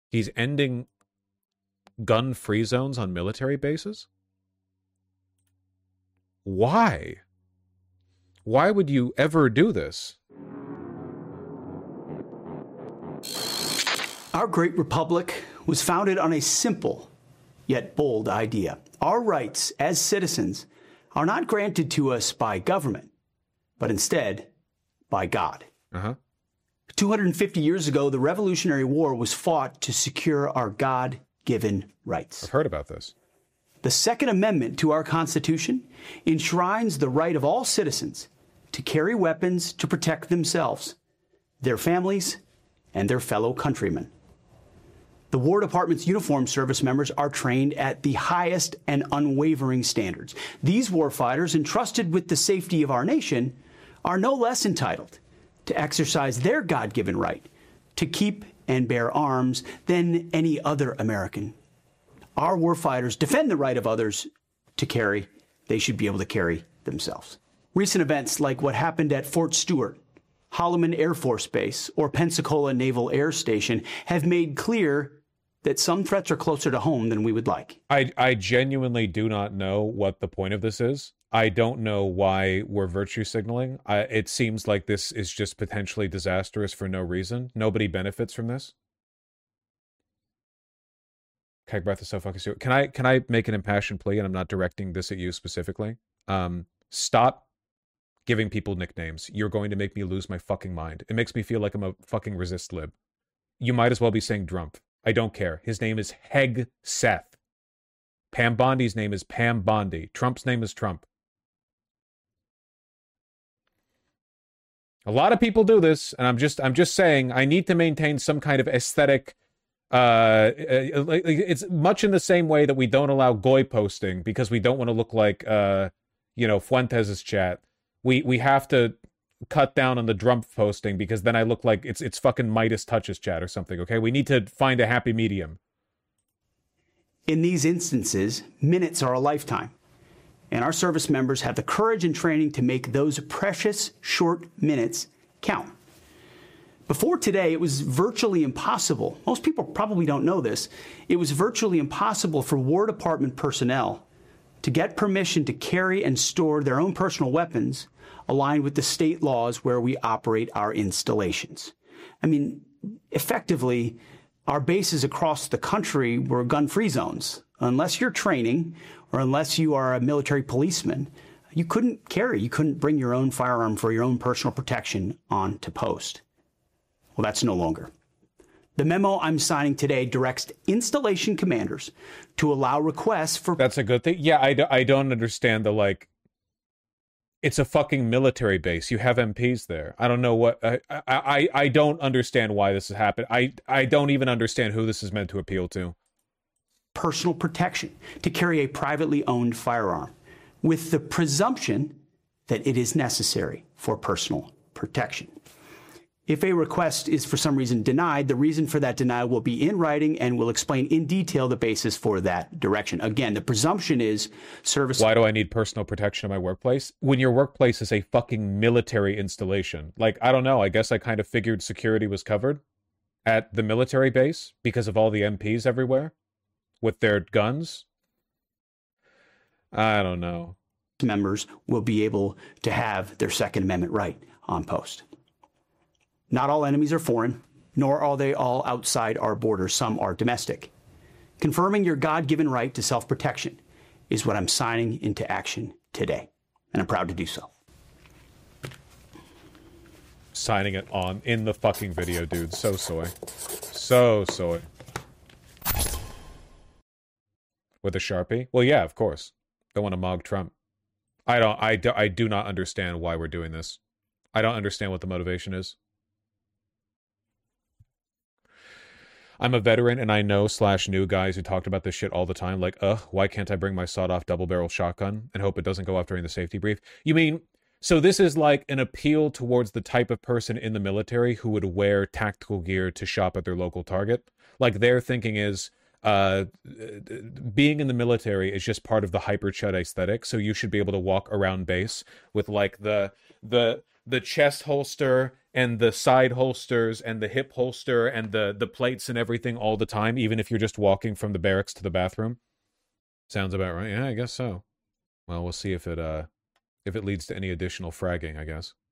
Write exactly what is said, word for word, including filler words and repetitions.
He's ending gun-free zones on military bases? Why? Why would you ever do this? Our great republic was founded on a simple yet bold idea. Our rights as citizens are not granted to us by government, but instead by God. Uh-huh. two hundred fifty years ago, the Revolutionary War was fought to secure our God-given rights. I've heard about this. The Second Amendment to our Constitution enshrines the right of all citizens to carry weapons to protect themselves, their families, and their fellow countrymen. The War Department's uniformed service members are trained at the highest and unwavering standards. These warfighters, entrusted with the safety of our nation, are no less entitled to exercise their God-given right to keep and bear arms than any other American. Our warfighters defend the right of others to carry. They should be able to carry themselves. Recent events like what happened at Fort Stewart, Holloman Air Force Base, or Pensacola Naval Air Station have made clear that some threats are closer to home than we would like. I, I genuinely do not know what the point of this is. I don't know why we're virtue signaling. I, it seems like this is just potentially disastrous for no reason. Nobody benefits from this. Keg breath is so fucking stupid. Can I, can I make an impassioned plea, and I'm not directing this at you specifically? Um, stop giving people nicknames. You're going to make me lose my fucking mind. It makes me feel like I'm a fucking resist lib. You might as well be saying Drump. I don't care. His name is Heg Seth. Pam Bondi's name is Pam Bondi. Trump's name is Trump. A lot of people do this, and I'm just I'm just saying I need to maintain some kind of aesthetic. Uh, it's much in the same way that we don't allow goy posting because we don't want to look like uh, you know, Fuentes' chat. We we have to cut down on the Drump posting because then I look like it's it's fucking Midas Touches chat or something, okay? We need to find a happy medium. In these instances, minutes are a lifetime, and our service members have the courage and training to make those precious short minutes count. Before today, it was virtually impossible. Most people probably don't know this. It was virtually impossible for War Department personnel to get permission to carry and store their own personal weapons aligned with the state laws where we operate our installations. I mean, effectively, our bases across the country were gun-free zones. Unless you're training or unless you are a military policeman, you couldn't carry, you couldn't bring your own firearm for your own personal protection on to post. Well, that's no longer. The memo I'm signing today directs installation commanders to allow requests for... That's a good thing. Yeah, I, do, I don't understand the, like... It's a fucking military base. You have M Ps there. I don't know what... I I, I don't understand why this has happened. I, I don't even understand who this is meant to appeal to. Personal protection to carry a privately owned firearm with the presumption that it is necessary for personal protection. If a request is for some reason denied, the reason for that denial will be in writing and will explain in detail the basis for that direction. Again, the presumption is service... Why do I need personal protection in my workplace? When your workplace is a fucking military installation. Like, I don't know, I guess I kind of figured security was covered at the military base because of all the M Ps everywhere with their guns. I don't know. Members will be able to have their Second Amendment right on post. Not all enemies are foreign, nor are they all outside our borders. Some are domestic. Confirming your God-given right to self-protection is what I'm signing into action today, and I'm proud to do so. Signing it on in the fucking video, dude. So soy. So soy. With a Sharpie? Well, yeah, of course. Don't want to mog Trump. I don't, I do, I do not understand why we're doing this. I don't understand what the motivation is. I'm a veteran, and I know slash new guys who talked about this shit all the time. Like, ugh, why can't I bring my sawed-off double-barrel shotgun and hope it doesn't go off during the safety brief? You mean, so this is like an appeal towards the type of person in the military who would wear tactical gear to shop at their local Target? Like, their thinking is, uh, being in the military is just part of the hyper chud aesthetic, so you should be able to walk around base with, like, the, the, the chest holster and the side holsters and the hip holster and the the plates and everything all the time, even if you're just walking from the barracks to the bathroom? Sounds about right. Yeah, I guess so. Well, we'll see if it uh if it leads to any additional fragging, I guess.